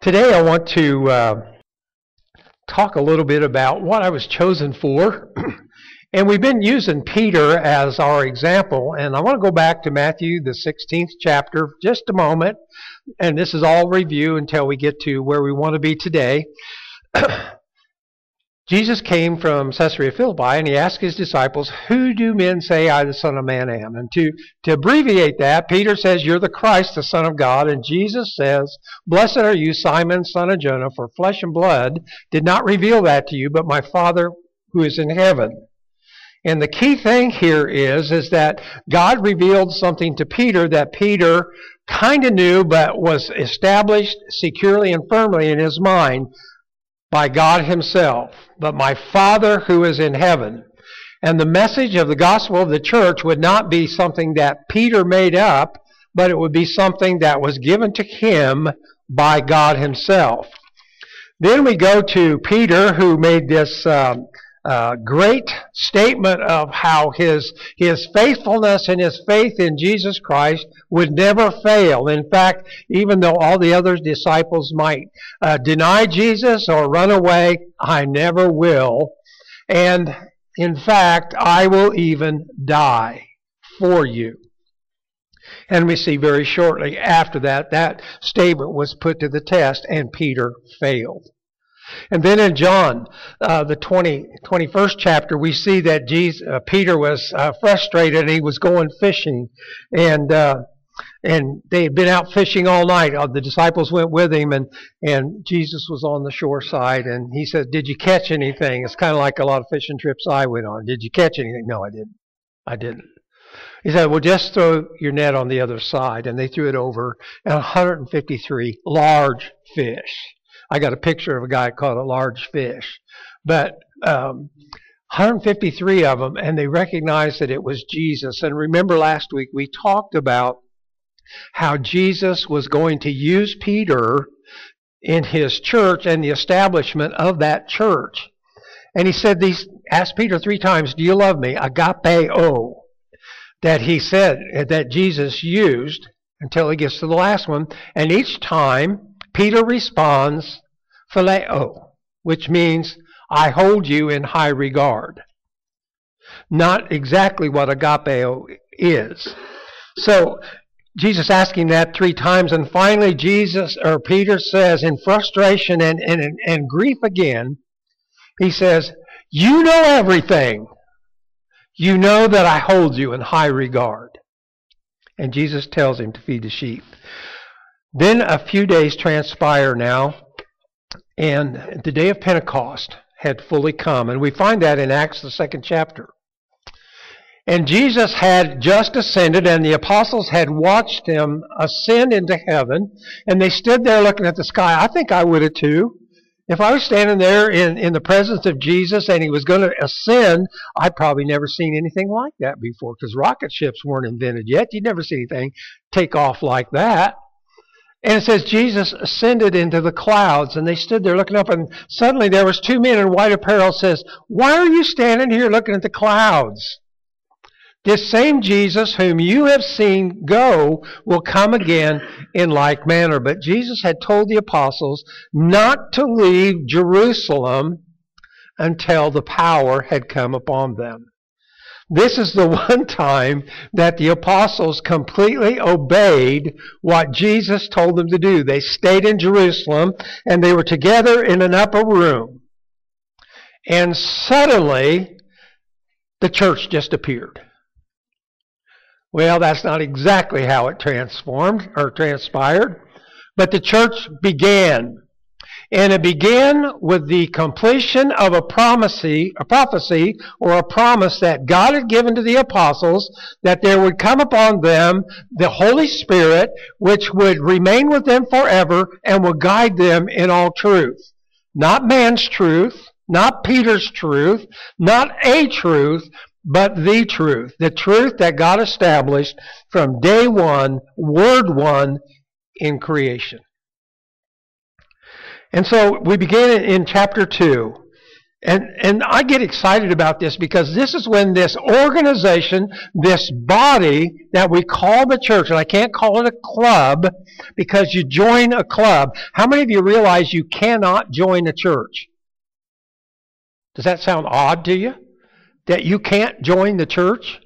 Today I want to talk a little bit about what I was chosen for. And we've been using Peter as our example. And I want to go back to Matthew, the 16th chapter, just a moment. And this is all review until we get to where we want to be today. Jesus came from Caesarea Philippi and he asked his disciples, "Who do men say I, the Son of Man, am?" And to abbreviate that, Peter says, "You're the Christ, the Son of God." And Jesus says, "Blessed are you, Simon, son of Jonah, for flesh and blood did not reveal that to you, but my Father who is in heaven." And the key thing here is that God revealed something to Peter that Peter kind of knew, but was established securely and firmly in his mind by God himself. But my Father who is in heaven. And the message of the gospel of the church would not be something that Peter made up, but it would be something that was given to him by God himself. Then we go to Peter, who made this great statement of how his faithfulness and his faith in Jesus Christ would never fail. In fact, even though all the other disciples might deny Jesus or run away, I never will. And in fact, I will even die for you. And we see very shortly after that statement was put to the test and Peter failed. And then in John, the 21st chapter, we see that Peter was frustrated and he was going fishing. And they had been out fishing all night. The disciples went with him, and Jesus was on the shore side. And he said, "Did you catch anything?" It's kind of like a lot of fishing trips I went on. "Did you catch anything?" "No, I didn't. I didn't." He said, "Well, just throw your net on the other side." And they threw it over, and 153 large fish. I got a picture of a guy caught a large fish. But 153 of them, and they recognized that it was Jesus. And remember last week we talked about how Jesus was going to use Peter in his church and the establishment of that church. And he said asked Peter 3 times, "Do you love me?" Agapeo. That he said, that Jesus used until he gets to the last one. And each time Peter responds, phileo, which means I hold you in high regard. Not exactly what agapeo is. So Jesus asking that 3 times, and finally Peter says in frustration and grief again, he says, "You know everything. You know that I hold you in high regard." And Jesus tells him to feed the sheep. Then a few days transpire now, and the day of Pentecost had fully come. And we find that in Acts, the 2nd chapter. And Jesus had just ascended, and the apostles had watched him ascend into heaven. And they stood there looking at the sky. I think I would have too. If I was standing there in the presence of Jesus and he was going to ascend, I'd probably never seen anything like that before, because rocket ships weren't invented yet. You'd never see anything take off like that. And it says Jesus ascended into the clouds, and they stood there looking up, and suddenly there was 2 men in white apparel. Says, "Why are you standing here looking at the clouds? This same Jesus whom you have seen go will come again in like manner." But Jesus had told the apostles not to leave Jerusalem until the power had come upon them. This is the one time that the apostles completely obeyed what Jesus told them to do. They stayed in Jerusalem, and they were together in an upper room. And suddenly, the church just appeared. Well, that's not exactly how it transpired, but the church began. And it began with the completion of a prophecy or a promise that God had given to the apostles, that there would come upon them the Holy Spirit, which would remain with them forever and would guide them in all truth. Not man's truth, not Peter's truth, not a truth, but the truth that God established from day one, word one, in creation. And so we begin in chapter 2. And I get excited about this because this is when this organization, this body that we call the church, and I can't call it a club because you join a club. How many of you realize you cannot join a church? Does that sound odd to you? That you can't join the church?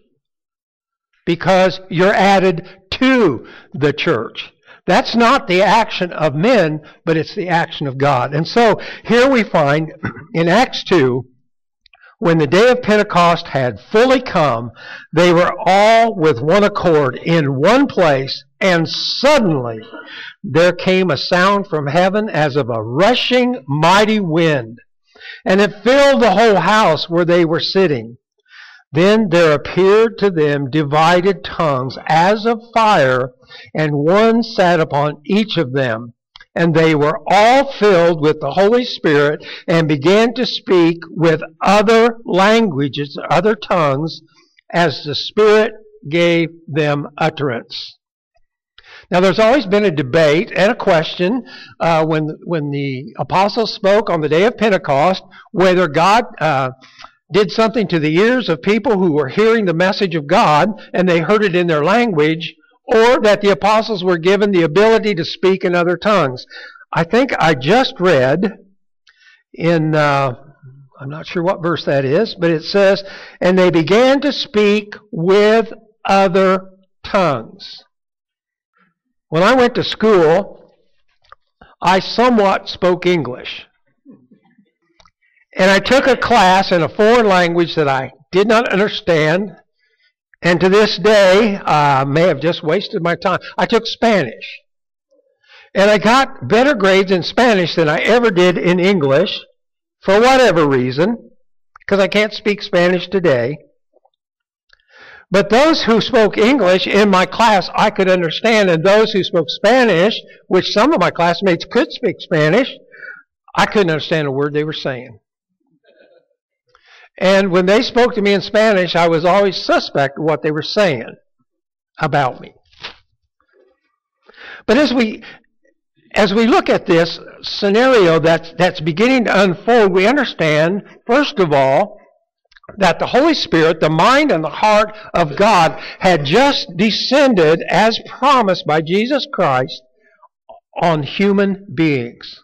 Because you're added to the church. That's not the action of men, but it's the action of God. And so here we find in Acts 2, when the day of Pentecost had fully come, they were all with one accord in one place, and suddenly there came a sound from heaven as of a rushing mighty wind, and it filled the whole house where they were sitting. Then there appeared to them divided tongues as of fire, and one sat upon each of them. And they were all filled with the Holy Spirit and began to speak with other languages, other tongues, as the Spirit gave them utterance. Now, there's always been a debate and a question when the apostles spoke on the day of Pentecost, whether God did something to the ears of people who were hearing the message of God and they heard it in their language, or that the apostles were given the ability to speak in other tongues. I think I just read in, I'm not sure what verse that is, but it says, and they began to speak with other tongues. When I went to school, I somewhat spoke English. And I took a class in a foreign language that I did not understand. And to this day, I may have just wasted my time. I took Spanish. And I got better grades in Spanish than I ever did in English, for whatever reason, because I can't speak Spanish today. But those who spoke English in my class, I could understand. And those who spoke Spanish, which some of my classmates could speak Spanish, I couldn't understand a word they were saying. And when they spoke to me in Spanish, I was always suspect of what they were saying about me. But as we look at this scenario that's beginning to unfold, we understand, first of all, that the Holy Spirit, the mind and the heart of God, had just descended as promised by Jesus Christ on human beings.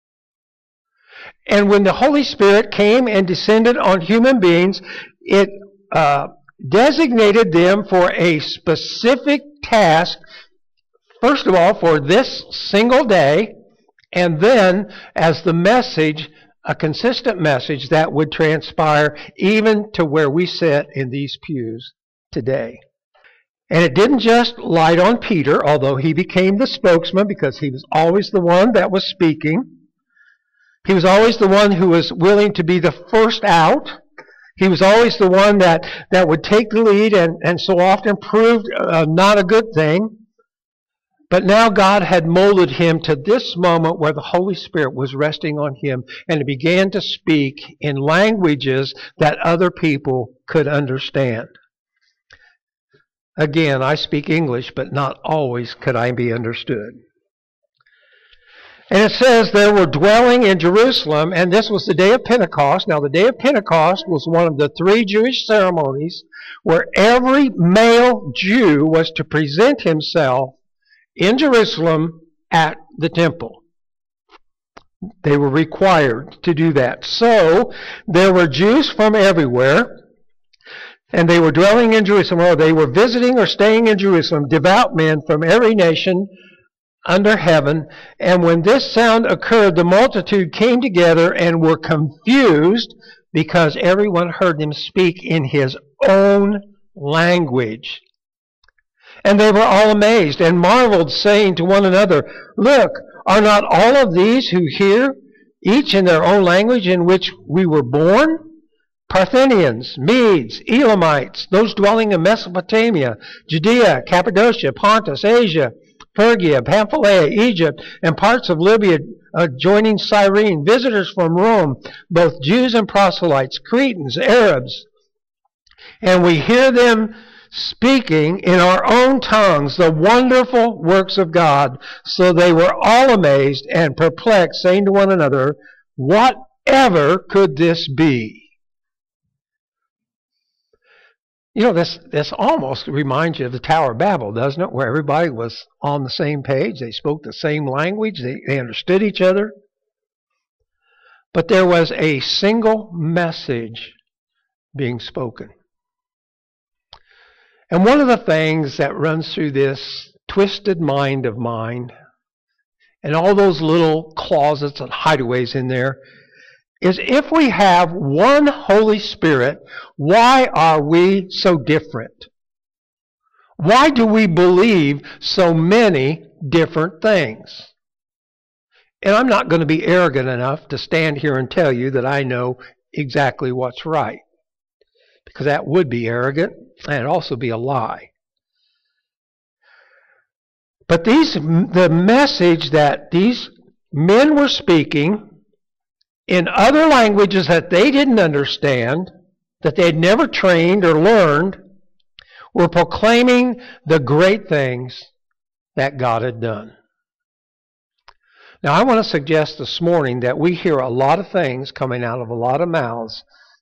And when the Holy Spirit came and descended on human beings, it designated them for a specific task, first of all, for this single day, and then as the message, a consistent message that would transpire even to where we sit in these pews today. And it didn't just light on Peter, although he became the spokesman because he was always the one that was speaking. He was always the one who was willing to be the first out. He was always the one that would take the lead and so often proved not a good thing. But now God had molded him to this moment where the Holy Spirit was resting on him, and he began to speak in languages that other people could understand. Again, I speak English, but not always could I be understood. And it says they were dwelling in Jerusalem, and this was the day of Pentecost. Now, the day of Pentecost was one of the 3 Jewish ceremonies where every male Jew was to present himself in Jerusalem at the temple. They were required to do that. So, there were Jews from everywhere, and they were dwelling in Jerusalem, or they were visiting or staying in Jerusalem, devout men from every nation under heaven. And when this sound occurred, the multitude came together and were confused because everyone heard them speak in his own language. And they were all amazed and marveled, saying to one another, "Look, are not all of these who hear, each in their own language in which we were born? Parthians, Medes, Elamites, those dwelling in Mesopotamia, Judea, Cappadocia, Pontus, Asia, Phrygia, Pamphylia, Egypt, and parts of Libya adjoining Cyrene, visitors from Rome, both Jews and proselytes, Cretans, Arabs. And we hear them speaking in our own tongues the wonderful works of God." So they were all amazed and perplexed, saying to one another, "What ever could this be? You know, this almost reminds you of the Tower of Babel, doesn't it? Where everybody was on the same page. They spoke the same language. They understood each other. But there was a single message being spoken. And one of the things that runs through this twisted mind of mine, and all those little closets and hideaways in there, is if we have one Holy Spirit, why are we so different? Why do we believe so many different things? And I'm not going to be arrogant enough to stand here and tell you that I know exactly what's right, because that would be arrogant and it'd also be a lie. But the message that these men were speaking in other languages that they didn't understand, that they had never trained or learned, were proclaiming the great things that God had done. Now, I want to suggest this morning that we hear a lot of things coming out of a lot of mouths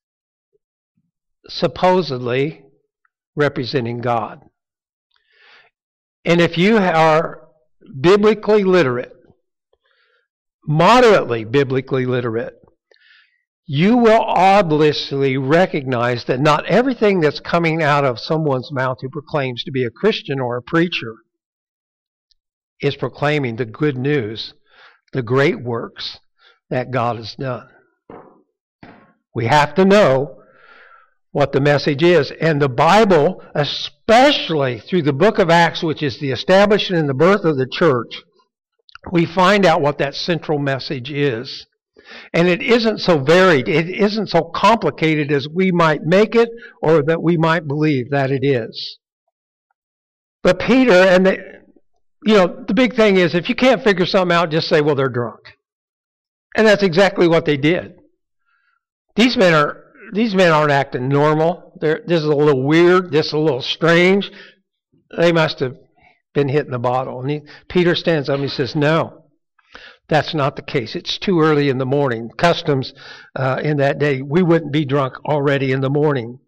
supposedly representing God. And if you are biblically literate, moderately biblically literate, you will obviously recognize that not everything that's coming out of someone's mouth who proclaims to be a Christian or a preacher is proclaiming the good news, the great works that God has done. We have to know what the message is. And the Bible, especially through the book of Acts, which is the establishment and the birth of the church, we find out what that central message is. And it isn't so varied, it isn't so complicated as we might make it or that we might believe that it is. But Peter, and the big thing is, if you can't figure something out, just say, well, they're drunk. And that's exactly what they did. These men aren't acting normal. This is a little weird, this is a little strange. They must have been hitting the bottle. And Peter stands up and he says, no, that's not the case. It's too early in the morning. Customs in that day, we wouldn't be drunk already in the morning.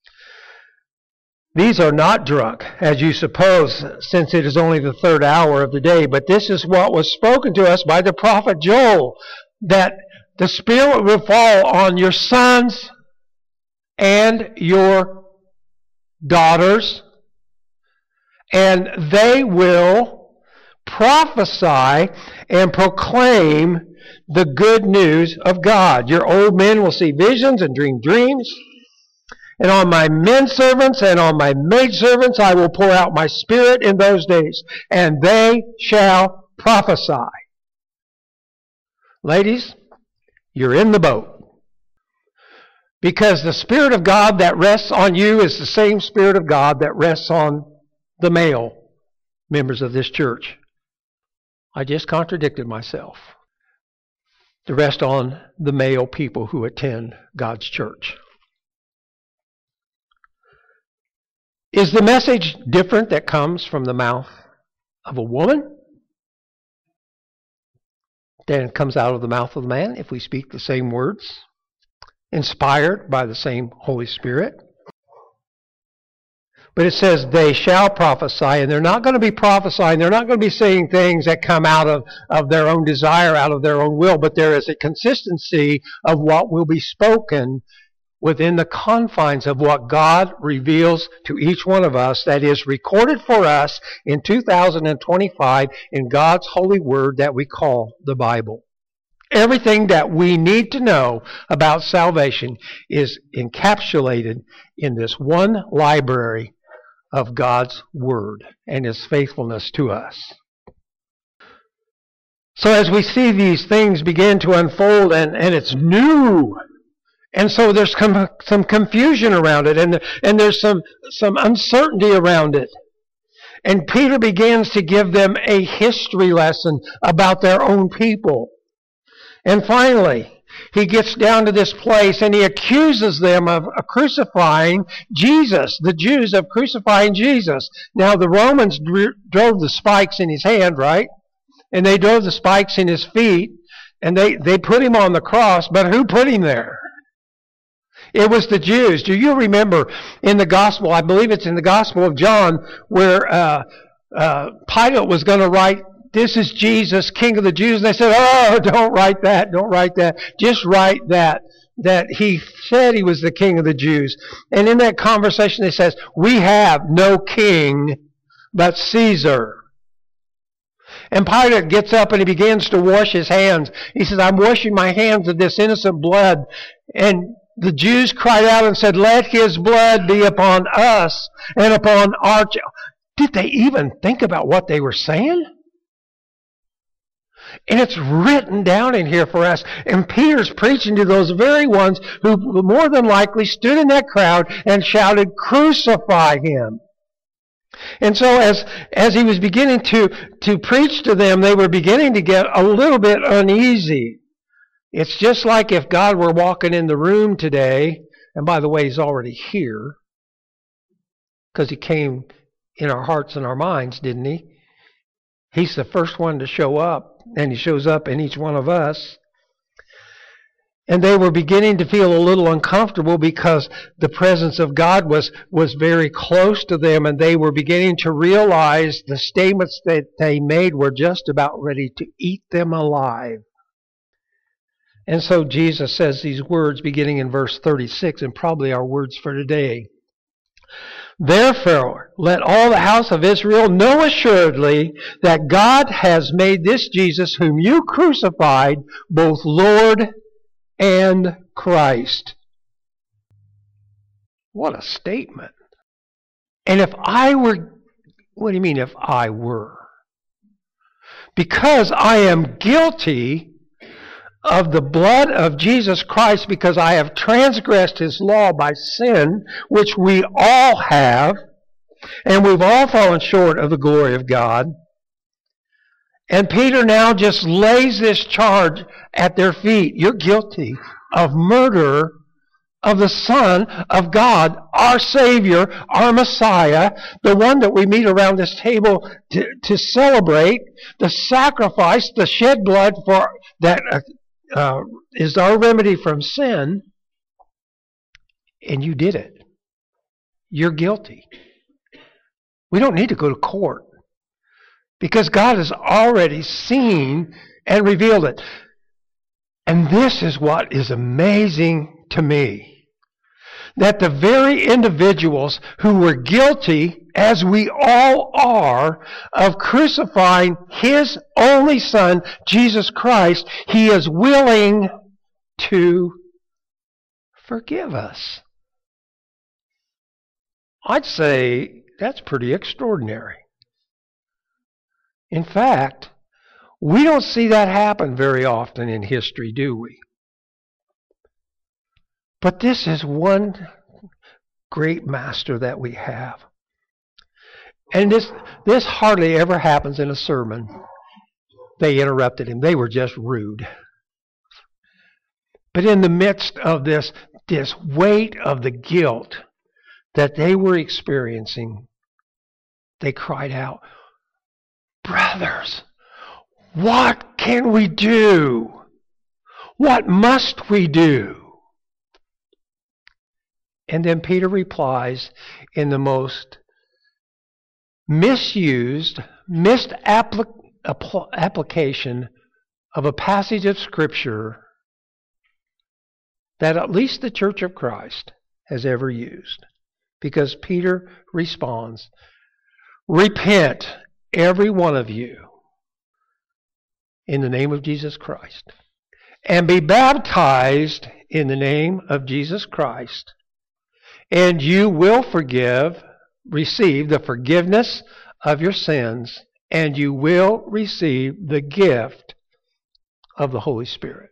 These are not drunk, as you suppose, since it is only the third hour of the day. But this is what was spoken to us by the prophet Joel, that the Spirit will fall on your sons and your daughters, and they will prophesy and proclaim the good news of God. Your old men will see visions and dream dreams. And on my men servants and on my maid servants I will pour out my Spirit in those days, and they shall prophesy. Ladies, you're in the boat. Because the Spirit of God that rests on you is the same Spirit of God that rests on the male members of this church. I just contradicted myself. To rest on the male people who attend God's church. Is the message different that comes from the mouth of a woman than it comes out of the mouth of a man if we speak the same words, inspired by the same Holy Spirit? But it says they shall prophesy, and they're not going to be prophesying, they're not going to be saying things that come out of their own desire, out of their own will, but there is a consistency of what will be spoken within the confines of what God reveals to each one of us, that is recorded for us in 2025 in God's holy word that we call the Bible. Everything that we need to know about salvation is encapsulated in this one library of God's Word and His faithfulness to us. So as we see these things begin to unfold, and it's new, and so there's some confusion around it, and there's some uncertainty around it. And Peter begins to give them a history lesson about their own people. And finally, he gets down to this place and he accuses them of crucifying Jesus, the Jews of crucifying Jesus. Now, the Romans drove the spikes in his hand, right? And they drove the spikes in his feet. And they put him on the cross, but who put him there? It was the Jews. Do you remember in the Gospel, I believe it's in the Gospel of John, where Pilate was going to write, "This is Jesus, King of the Jews." And they said, "Oh, don't write that, don't write that. Just write that he said he was the King of the Jews." And in that conversation it says, "We have no king but Caesar." And Pilate gets up and he begins to wash his hands. He says, "I'm washing my hands of this innocent blood." And the Jews cried out and said, "Let his blood be upon us and upon our children." Did they even think about what they were saying? And it's written down in here for us. And Peter's preaching to those very ones who more than likely stood in that crowd and shouted, "Crucify him." And so as he was beginning to preach to them, they were beginning to get a little bit uneasy. It's just like if God were walking in the room today, and by the way, He's already here, because He came in our hearts and our minds, didn't He? He's the first one to show up, and He shows up in each one of us. And they were beginning to feel a little uncomfortable because the presence of God was very close to them, and they were beginning to realize the statements that they made were just about ready to eat them alive. And so Jesus says these words beginning in verse 36, and probably our words for today. "Therefore, let all the house of Israel know assuredly that God has made this Jesus, whom you crucified, both Lord and Christ." What a statement. And if I were, what do you mean if I were? Because I am guilty of the blood of Jesus Christ, because I have transgressed His law by sin, which we all have, and we've all fallen short of the glory of God. And Peter now just lays this charge at their feet. You're guilty of murder of the Son of God, our Savior, our Messiah, the one that we meet around this table to celebrate, the sacrifice, the shed blood for that is our remedy from sin. And you did it. You're guilty. We don't need to go to court, because God has already seen and revealed it. And this is what is amazing to me. That the very individuals who were guilty, as we all are, of crucifying His only Son, Jesus Christ, He is willing to forgive us. I'd say that's pretty extraordinary. In fact, we don't see that happen very often in history, do we? But this is one great master that we have. And this hardly ever happens in a sermon. They interrupted him. They were just rude. But in the midst of this weight of the guilt that they were experiencing, they cried out, "Brothers, what can we do? What must we do?" And then Peter replies in the most misused, missed application of a passage of Scripture that at least the Church of Christ has ever used. Because Peter responds, "Repent, every one of you, in the name of Jesus Christ, and be baptized in the name of Jesus Christ, and you will receive the forgiveness of your sins, and you will receive the gift of the Holy Spirit."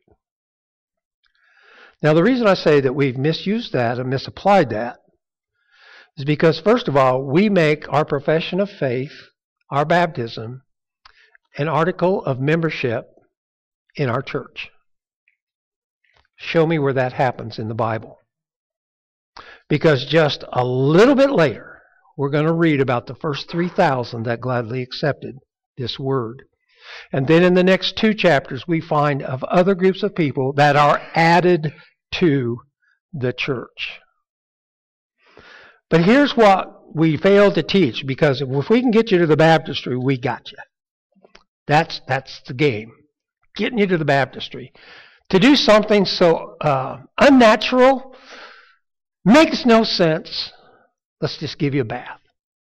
Now, the reason I say that we've misused that and misapplied that is because, first of all, we make our profession of faith, our baptism, an article of membership in our church. Show me where that happens in the Bible. Because just a little bit later, we're going to read about the first 3,000 that gladly accepted this word. And then in the next 2 chapters, we find of other groups of people that are added to the church. But here's what we fail to teach, because if we can get you to the baptistry, we got you. That's the game. Getting you to the baptistry. To do something so unnatural, makes no sense. Let's just give you a bath.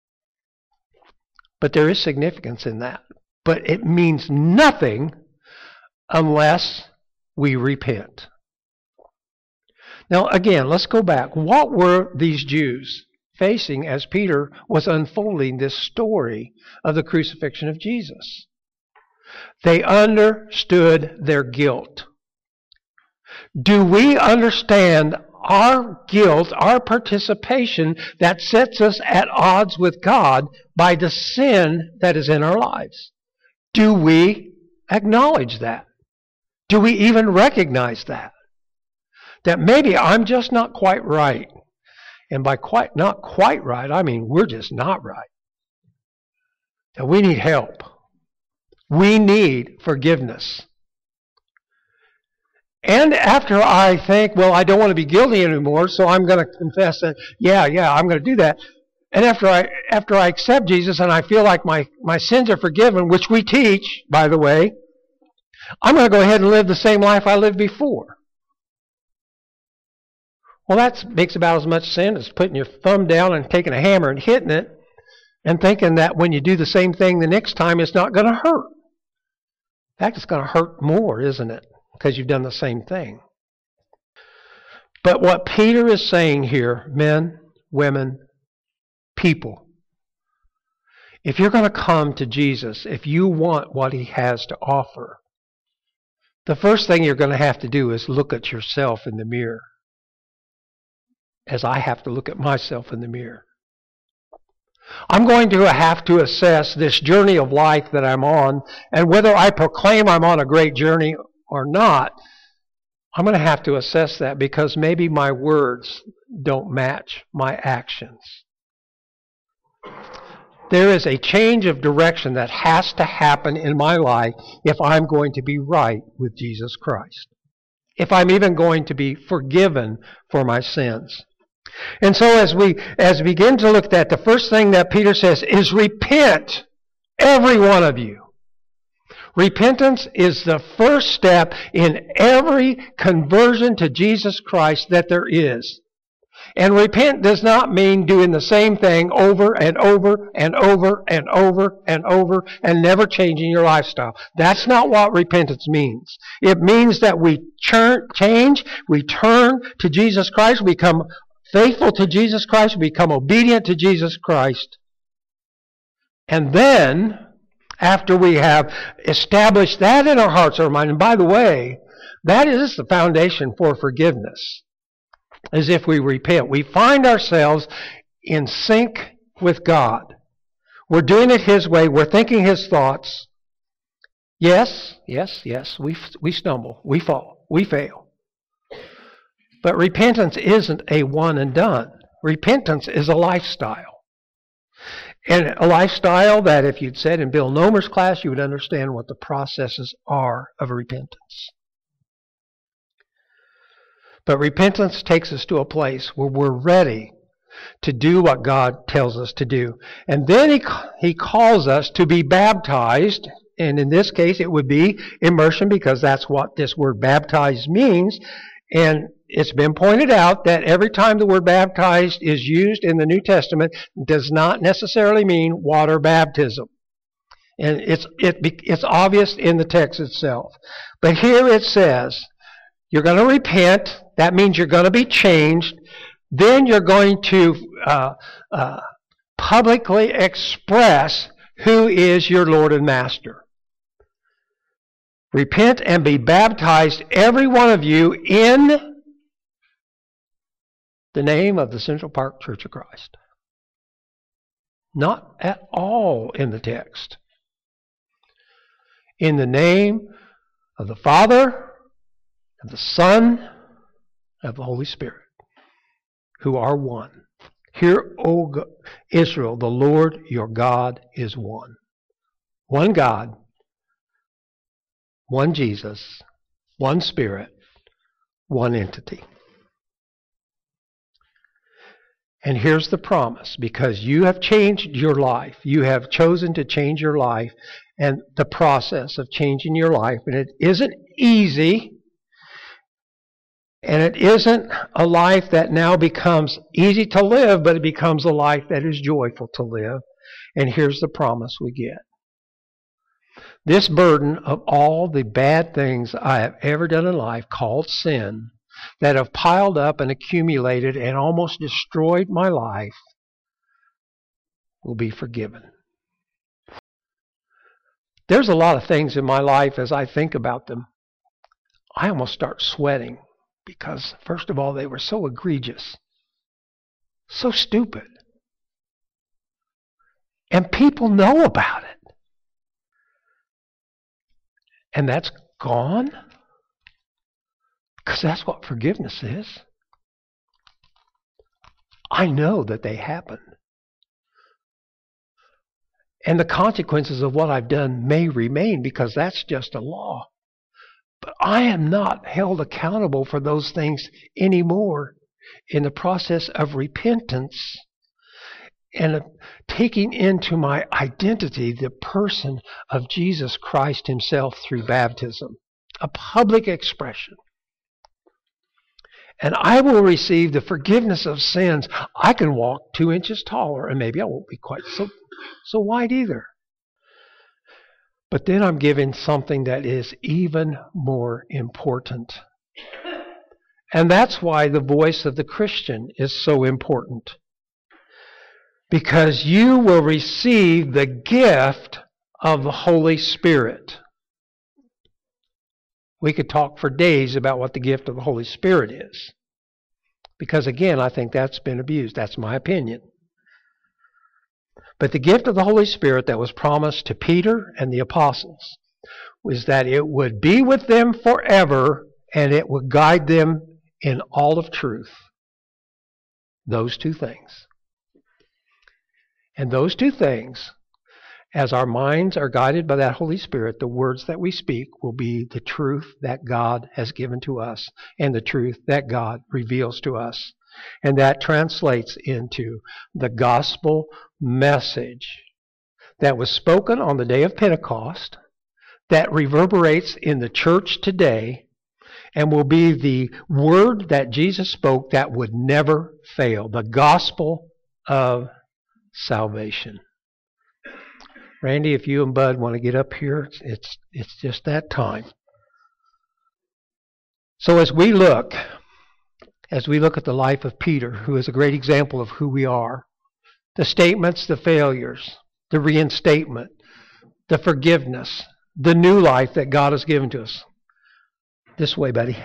But there is significance in that. But it means nothing unless we repent. Now, again, let's go back. What were these Jews facing as Peter was unfolding this story of the crucifixion of Jesus? They understood their guilt. Do we understand our guilt, our participation that sets us at odds with God by the sin that is in our lives? Do we acknowledge that? Do we even recognize that? That maybe I'm just not quite right. And by not quite right, I mean we're just not right. That we need help. We need forgiveness. And after I think, well, I don't want to be guilty anymore, so I'm going to confess that, yeah, I'm going to do that. And after I accept Jesus and I feel like my sins are forgiven, which we teach, by the way, I'm going to go ahead and live the same life I lived before. Well, that makes about as much sense as putting your thumb down and taking a hammer and hitting it and thinking that when you do the same thing the next time, it's not going to hurt. In fact, it's going to hurt more, isn't it? Because you've done the same thing. But what Peter is saying here, men, women, people, if you're going to come to Jesus, if you want what He has to offer, the first thing you're going to have to do is look at yourself in the mirror, as I have to look at myself in the mirror. I'm going to have to assess this journey of life that I'm on, and whether I proclaim I'm on a great journey or not, I'm going to have to assess that, because maybe my words don't match my actions. There is a change of direction that has to happen in my life if I'm going to be right with Jesus Christ. If I'm even going to be forgiven for my sins. And so as we begin to look at that, the first thing that Peter says is repent, every one of you. Repentance is the first step in every conversion to Jesus Christ that there is. And repent does not mean doing the same thing over and over and over and over and over and never changing your lifestyle. That's not what repentance means. It means that we change, we turn to Jesus Christ, we become faithful to Jesus Christ, we become obedient to Jesus Christ. And then, after we have established that in our hearts or mind, and by the way, that is the foundation for forgiveness, is if we repent. We find ourselves in sync with God. We're doing it His way. We're thinking His thoughts. Yes, we stumble. We fall. We fail. But repentance isn't a one and done. Repentance is a lifestyle. And a lifestyle that if you'd said in Bill Nomer's class, you would understand what the processes are of repentance. But repentance takes us to a place where we're ready to do what God tells us to do. And then He calls us to be baptized. And in this case, it would be immersion, because that's what this word baptized means. And it's been pointed out that every time the word baptized is used in the New Testament, it does not necessarily mean water baptism. And it's obvious in the text itself. But here it says, you're going to repent. That means you're going to be changed. Then you're going to publicly express who is your Lord and Master. Repent and be baptized, every one of you, in the name of the Central Park Church of Christ. Not at all in the text. In the name of the Father, of the Son, of the Holy Spirit, who are one. Hear, O Israel, the Lord your God is one. One God, one Jesus, one Spirit, one entity. And here's the promise, because you have changed your life. You have chosen to change your life and the process of changing your life. And it isn't easy. And it isn't a life that now becomes easy to live, but it becomes a life that is joyful to live. And here's the promise we get. This burden of all the bad things I have ever done in life, called sin, that have piled up and accumulated and almost destroyed my life, will be forgiven. There's a lot of things in my life, as I think about them, I almost start sweating because, first of all, they were so egregious, so stupid. And people know about it. And that's gone? Because that's what forgiveness is. I know that they happened. And the consequences of what I've done may remain, because that's just a law. But I am not held accountable for those things anymore in the process of repentance and taking into my identity the person of Jesus Christ Himself through baptism, a public expression. And I will receive the forgiveness of sins. I can walk 2 inches taller, and maybe I won't be quite so wide either. But then I'm given something that is even more important. And that's why the voice of the Christian is so important. Because you will receive the gift of the Holy Spirit. We could talk for days about what the gift of the Holy Spirit is. Because again, I think that's been abused. That's my opinion. But the gift of the Holy Spirit that was promised to Peter and the apostles was that it would be with them forever and it would guide them in all of truth. Those two things. And those two things, as our minds are guided by that Holy Spirit, the words that we speak will be the truth that God has given to us and the truth that God reveals to us. And that translates into the gospel message that was spoken on the day of Pentecost, that reverberates in the church today, and will be the word that Jesus spoke that would never fail. The gospel of salvation. Randy, if you and Bud want to get up here, it's just that time. So as we look at the life of Peter, who is a great example of who we are, the statements, the failures, the reinstatement, the forgiveness, the new life that God has given to us. This way, buddy.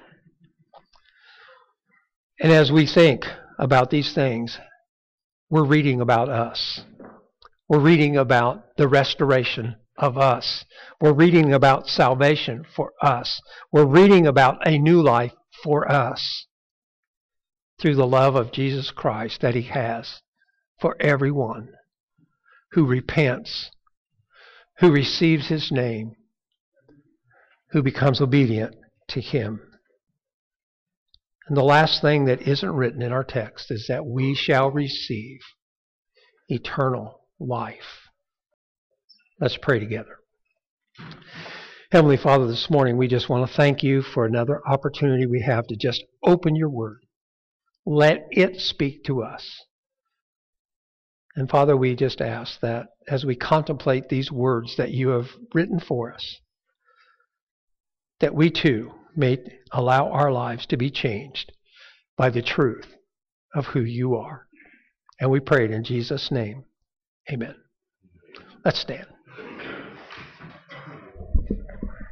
And as we think about these things, we're reading about us. We're reading about the restoration of us. We're reading about salvation for us. We're reading about a new life for us through the love of Jesus Christ that He has for everyone who repents, who receives His name, who becomes obedient to Him. And the last thing that isn't written in our text is that we shall receive eternal life. Let's pray together. Heavenly Father, this morning we just want to thank You for another opportunity we have to just open Your Word. Let it speak to us. And Father, we just ask that as we contemplate these words that You have written for us, that we too may allow our lives to be changed by the truth of who You are. And we pray it in Jesus' name. Amen. Let's stand.